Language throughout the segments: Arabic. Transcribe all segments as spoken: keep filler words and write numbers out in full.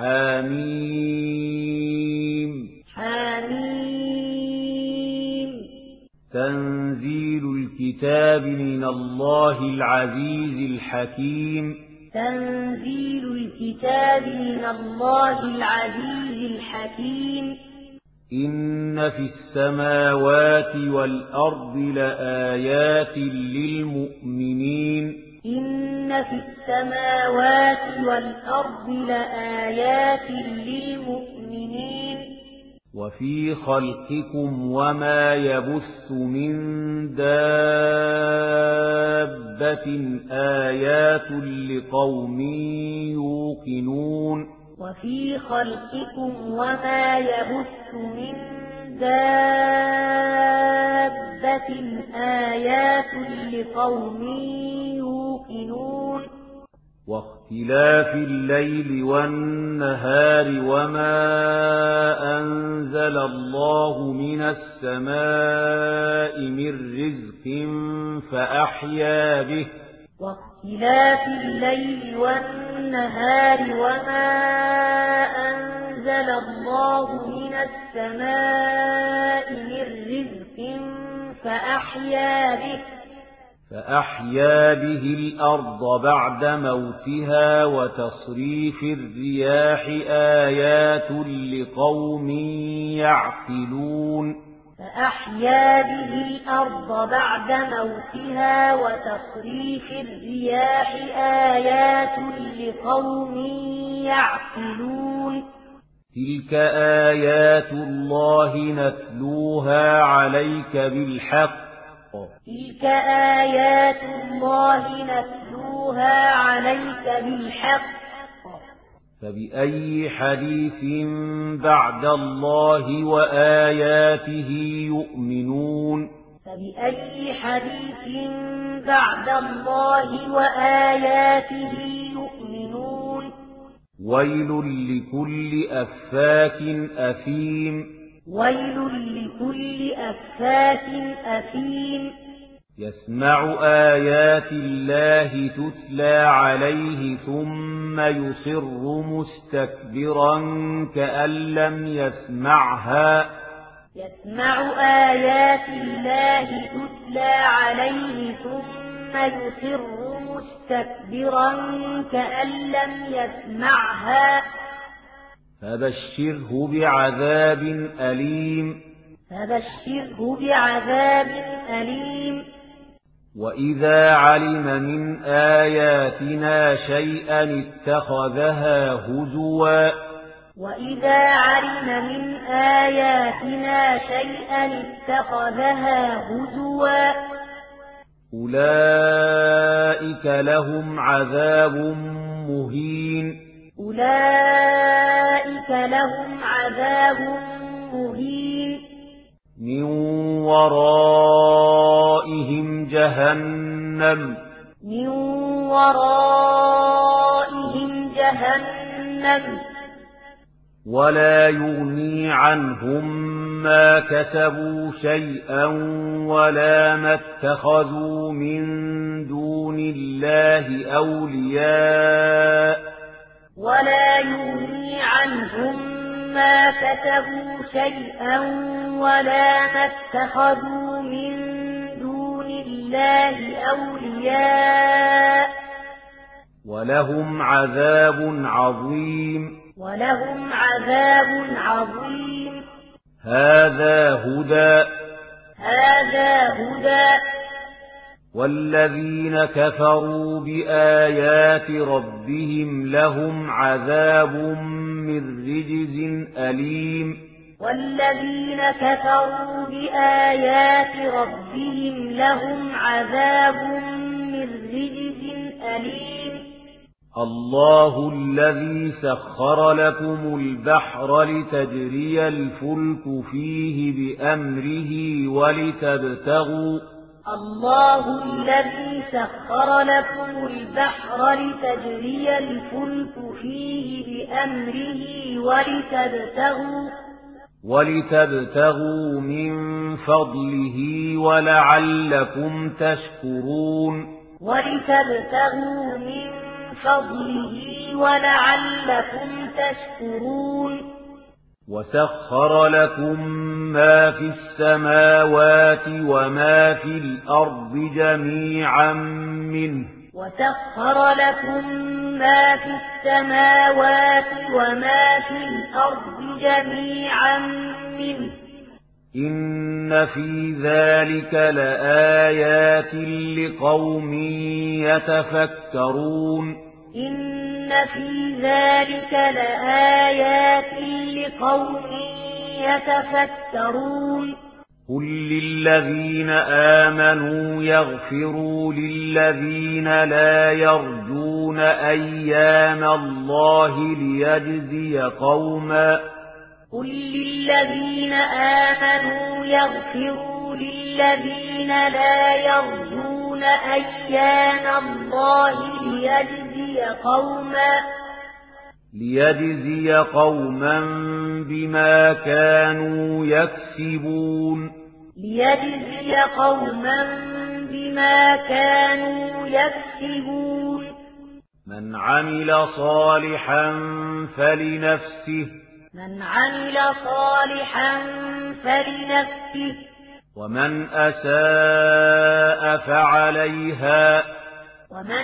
حميم حميم تنزيل الكتاب من الله العزيز الحكيم تنزيل الكتاب من الله العزيز الحكيم إن في السماوات والأرض لآيات للمؤمنين إن في السماوات والأرض لآيات للمؤمنين وفي خلقكم وما يبث من دابة آيات لقوم يوقنون وفي خلقكم وما يبث من دابة آيات لقوم يوقنون واختلاف الليل والنهار وما أنزل الله من السماء من رزق فأحيا به واختلاف الليل والنهار وما أنزل الله من السماء من رزق فأحيا به فأحيا به الأرض بعد موتها وتصريف الرياح آيات لقوم يعقلون فأحيا به الأرض بعد موتها وتصريف الرياح آيات لقوم يعقلون تلك آيات الله نتلوها عليك بالحق تلك آيات الله نتلوها عليك بالحق فبأي حديث بعد الله وآياته يؤمنون فبأي حديث بعد الله وآياته يؤمنون ويل لكل أفاك أثيم ويل لكل أفاك أثيم يسمع آيات الله تتلى عليه ثم يصر مستكبرا كأن لم يسمعها يسمع آيات الله تتلى عليه ثم يصر مستكبرا كأن لم يسمعها فبشره بعذاب أليم فبشره بعذاب أليم وإذا علم من آياتنا شيئا اتخذها هزوا وإذا علم من آياتنا شيئا اتخذها هزوا أولئك لهم عذاب مهين أولئك لهم عذاب مهين من ورائهم جهنم من ورائهم جهنم ولا يغني عنهم ما كسبوا شيئا ولا ما اتخذوا من دون الله أولياء ولا يغني عنهم ما كسبوا شيئا ولا ما اتخذوا من دون الله أولياء ولهم عذاب عظيم ولهم عذاب عظيم هذا هدى هذا هدى والذين كفروا بآيات ربهم لهم عذاب من رجز أليم والذين كفروا بآيات ربهم لهم عذاب من رجز أليم الله الذي سخر لكم البحر لتجري الفلك فيه بأمره ولتبتغوا الله الذي سخر لكم البحر لتجري الفلك فيه بأمره ولتبتغوا ولتبتغوا من فضله ولعلكم تشكرون ولتبتغوا من فضله ولعلكم تشكرون وسخر لكم ما في السماوات وما في الأرض جميعا منه وسخر لكم ما في السماوات وما في الأرض جميعا منه إن في ذلك لآيات لقوم يتفكرون إن في ذلك لآيات لقوم يتفكرون قل للذين آمنوا يغفروا للذين لا يرجون أيام الله ليجزي قوما قل للذين آمنوا يغفروا للذين لا يرجون أيام الله ليجزي قوما ليجزي قوما بما كانوا يكسبون ليجزي قوما بما كانوا يكسبون من عمل صالحا فلنفسه من عمل صالحا فلنفسه ومن أساء فعليها ومن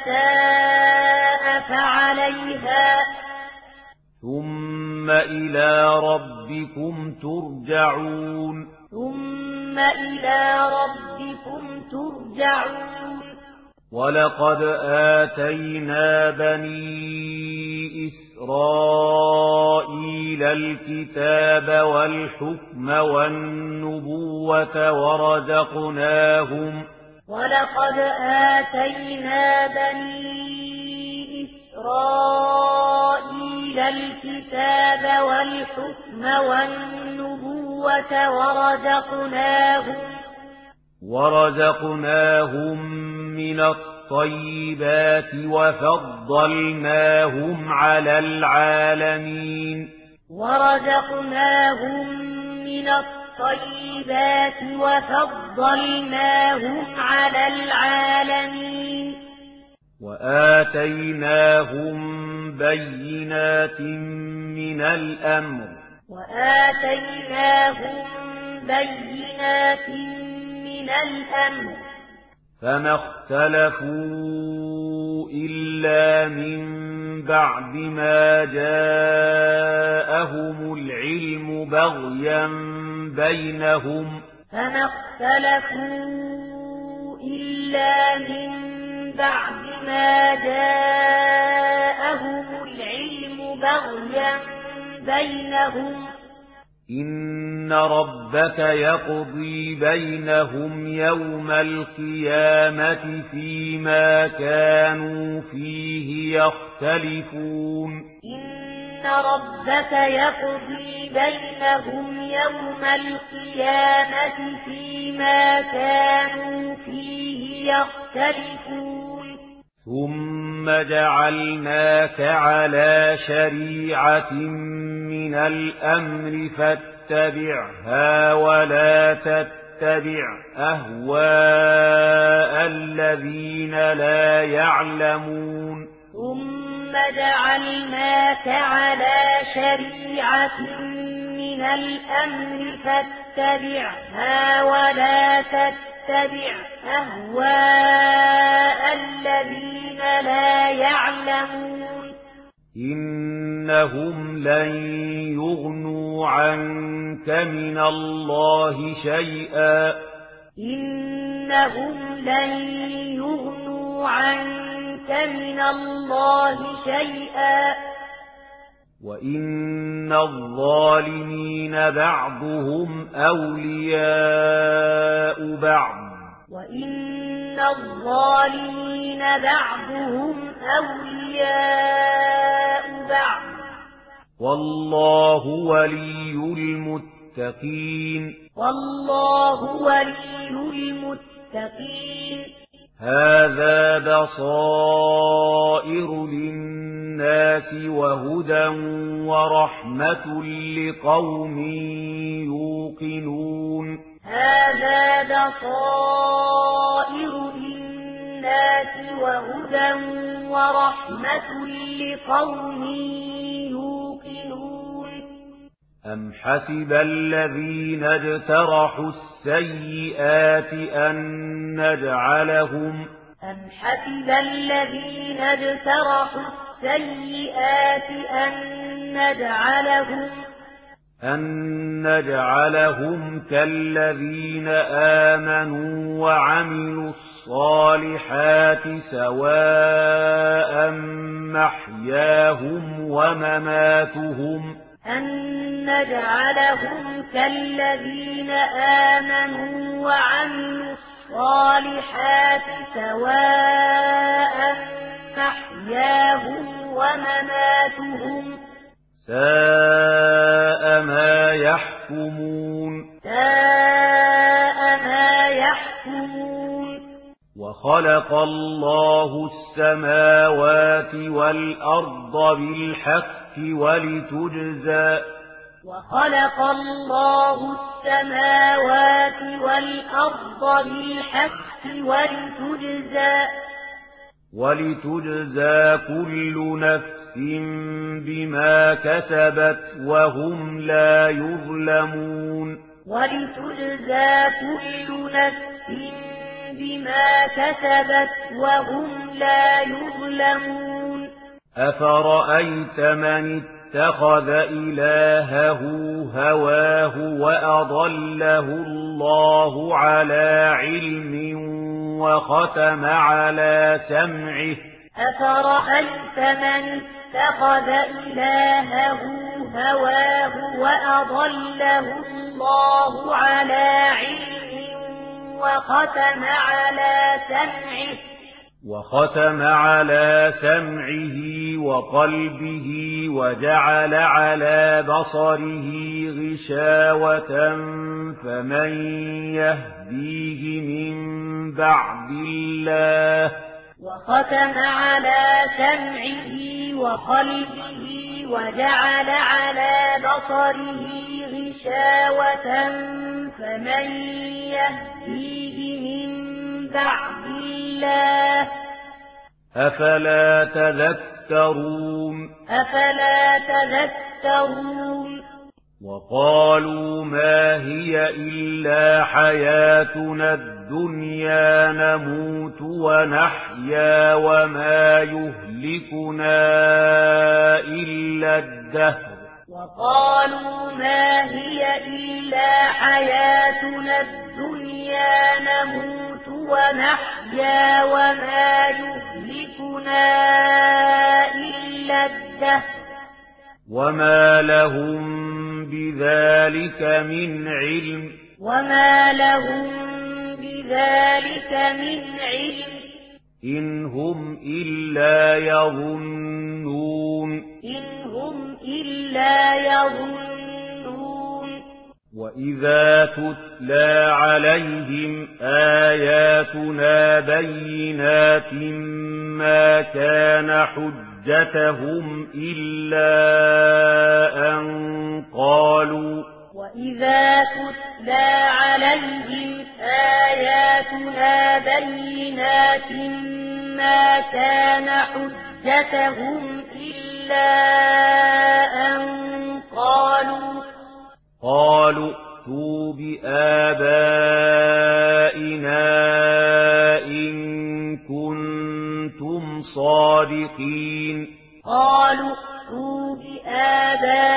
أساء فعليها ثم إلى ربكم ترجعون ثم إلى ربكم ترجعون ولقد آتينا بني إسرائيل الكتاب والحكم والنبوة ورزقناهم ولقد آتينا بني إسرائيل الكتاب والحكم والنبوة ورزقناهم ورزقناهم من الطيبات وفضلناهم على العالمين ورزقناهم من الطيبات وفضلناهم على العالمين وآتيناهم بينات من الأمر وآتيناهم بينات من الأمر فما اختلفوا إلا من بعد ما جاءهم العلم بغيا بينهم فما اختلفوا إلا من بعد ما جاءهم العلم بغيا بينهم إن ربك يقضي بينهم يوم القيامة فيما كانوا فيه يختلفون إن ربك يقضي بينهم يوم القيامة فيما كانوا فيه يختلفون ثم جعلناك على شريعة من الأمر فاتبعها ولا تتبع أهواء الذين لا يعلمون ثم جعلناك على شريعة من الأمر فاتبعها ولا تتبع أهواء الذين لا يعلمون إنهم لن يغنوا عنك من الله شيئا إنهم لن يغنوا عنك من الله شيئا وإن الظالمين بعضهم أولياء بعض وإن الظالمين بعضهم أولياء بعض والله ولي المتقين والله ولي المتقين هذا بصائر للناس وهدى ورحمة لقوم يوقنون هذا بصائر للناس البينات وهدى ورحمة لقوم يوقنون أم حسب الذين اجترحوا السيئات أن نجعلهم أم حسب الذين اجترحوا السيئات أن نجعلهم أن نجعلهم كالذين آمنوا وعملوا الصالحات سواء محياهم ومماتهم أن نجعلهم كالذين آمنوا وعملوا الصالحات سواء محياهم ومماتهم ساء ما يحكمون ساء ما يحكمون وخلق الله السماوات والأرض بالحق ولتجزى وخلق الله السماوات والأرض بالحق ولتجزى ولتجزى كل نفس بما كسبت وهم لا يظلمون ولتجزى كل نفس بما كسبت وهم لا يظلمون أفرأيت من اتخذ إلهه هواه وأضله الله على علم وختم على سمعه أفرأيت من اتخذ إلهه هواه وأضله الله على علم وختم على سمعه وختم على سمعه وقلبه وجعل على بصره غشاوة فمن يهديه من بعد الله وختم على سمعه وقلبه وجعل على بصره غشاوة فمن يهديه من بعد الله أفلا تذكرون أفلا تذكرون وقالوا ما هي إلا حياتنا الدنيا نموت ونحيا وما يهلكنا إلا الدهر وقالوا ما هي إلا حياتنا الدنيا نموت ونحيا وما يهلكنا إلا الدهر وما لهم بذلك من علم وما لهم بذلك من علم إن هم إلا يظنون إن هم إلا يظنون وإذا تتلى عليهم آياتنا بينات ما كان حجتهم إلا أن قالوا وإذا تتلى عليهم آياتنا بينات ما كان حجتهم إلا أن قالوا قالوا ائتوا بآبائنا إن كنتم صادقين قالوا ائتوا بآبائنا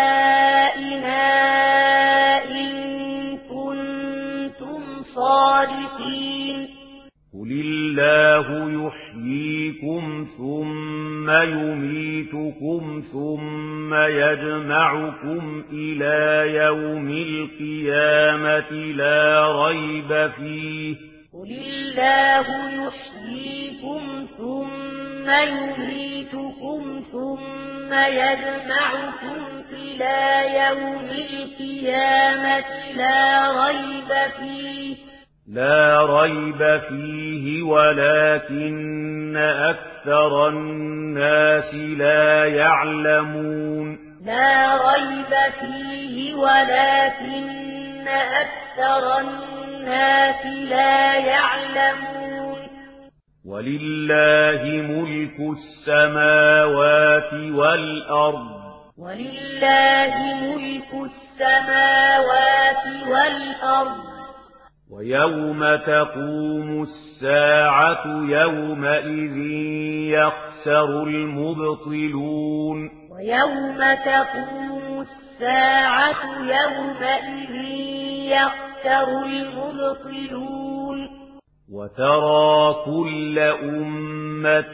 إن كنتم صادقين قل الله يحييكم ثم يميتكم ثم يجمعكم إلى يوم القيامة لا ريب فيه قل الله يحييكم ثم يميتكم ثم يجمعكم إلى يوم القيامة لا ريب فيه لا ريب فيه ولكن أكثر الناس لا يعلمون لا ريب فيه ولكن أكثر الناس لا يعلمون ولله ملك السماوات والأرض ولله ملك السماوات والأرض ويوم تقوم الساعة يومئذ يخسر المبطلون ويوم تقوم الساعة يومئذ يخسر المبطلون وترى كل أمة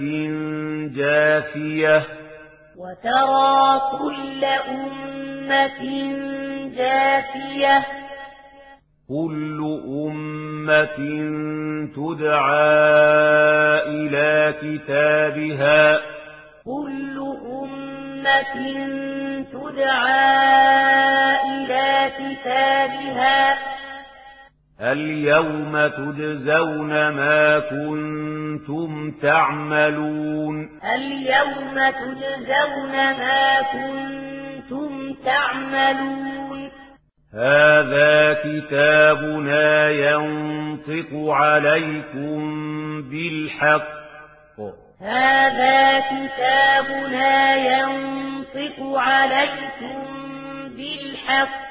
جاثية وترى كل أمة جاثية كل أمة تدعى إلى كتابها كل أمة تدعى إلى كتابها اليوم تجزون ما كنتم تعملون اليوم تجزون ما كنتم تعملون هذا كتابنا ينطق عليكم بالحق هذا كتابنا ينطق عليكم بالحق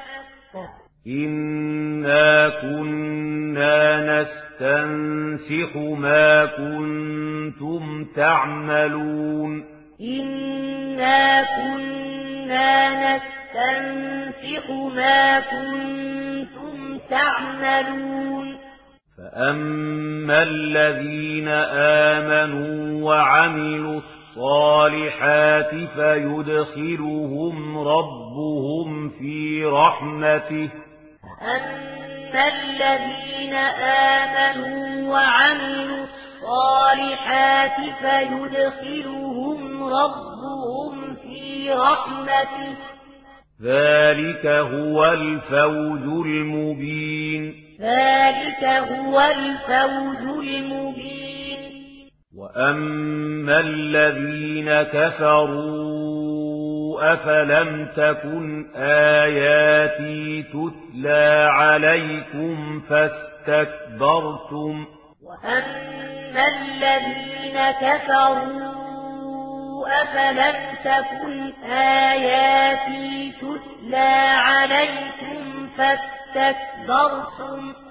إنا كنا نستنسخ ما كنتم تعملون إنا كنا نستنسخ ما كنتم تعملون فأما الذين آمنوا وعملوا الصالحات فيدخلهم ربهم في رحمته أما الذين آمنوا وعملوا الصالحات فيدخلهم ربهم في رحمته ذلك هو الفوز المبين ذلك هو الفوز المبين وأما الذين كفروا أفلم تكن آياتي تتلى عليكم فاستكبرتم وأما الذين كفروا أفلم تكن آياتي تتلى عليكم فاستكبرتم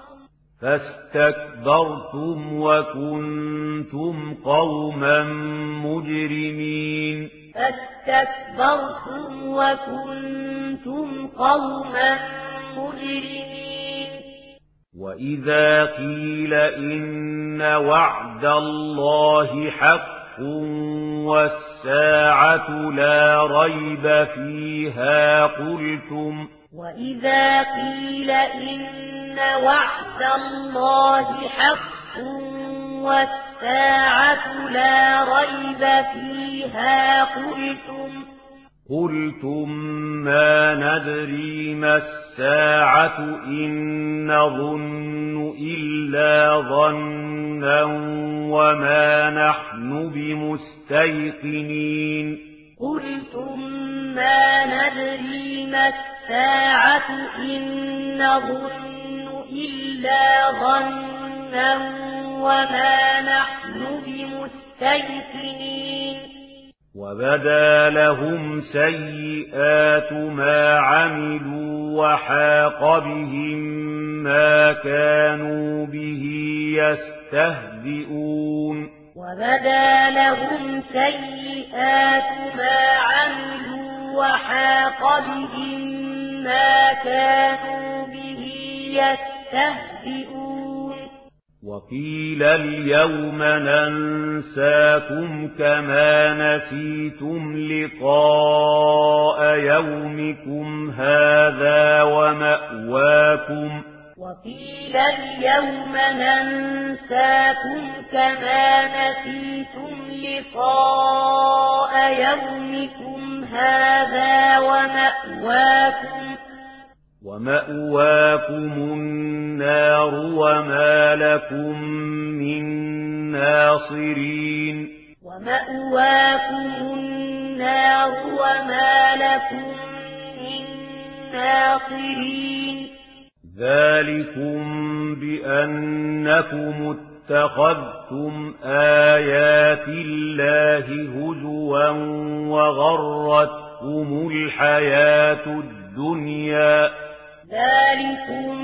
فاستكبرتم وكنتم قوما مجرمين فاستكبرتم وكنتم قوما مجرمين وإذا قيل إن وعد الله حق والساعة لا ريب فيها قلتم وإذا قيل إن وعد الله حق والساعة لا ريب فيها قلتم قلتم ما ندري ما الساعة إن نظن إلا ظنا وما نحن بمستيقنين قلتم ما ندري ما الساعة إن نظن إلا ظنا وما نحن بمستيقنين وبدا لهم سيئات ما عملوا وحاق بهم ما كانوا به يستهزئون وبدا لهم سيئات ما عملوا وحاق بهم ما كانوا به يستهزئون وقيل اليوم ننساكم كما نسيتم لقاء يومكم هذا ومأواكم وقيل اليوم ننساكم كما نسيتم لقاء يومكم هذا ومأواكم ومأواكم النار وما لكم من ناصرين ومأواكم النار وما لكم من ناصرين ذلكم بأنكم اتخذتم آيات الله هزوا وغرتكم الحياة الدنيا ذلكم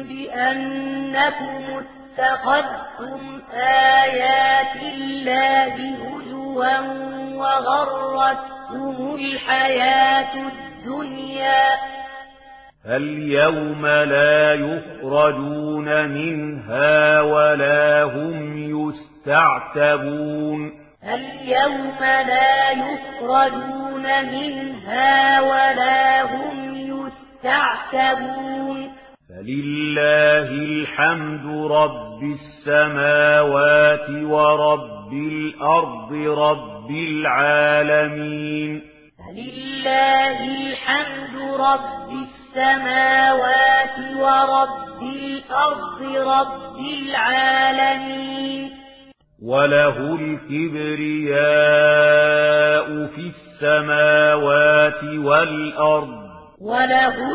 بأنكم اتخذتم آيات الله هزوا وغرتكم الحياة الدنيا فاليوم لا يخرجون منها ولا هم يستعتبون اليوم لا يخرجون منها ولا هم يستعتبون فلله الحمد رب السماوات ورب الأرض رب العالمين فلله الحمد رب السماوات ورب الأرض رب العالمين وله الكبرياء في السماوات والأرض وله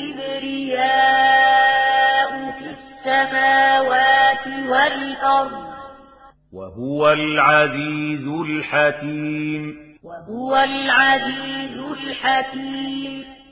الكبرياء في السماوات والأرض وهو العزيز الحكيم وهو العزيز الحكيم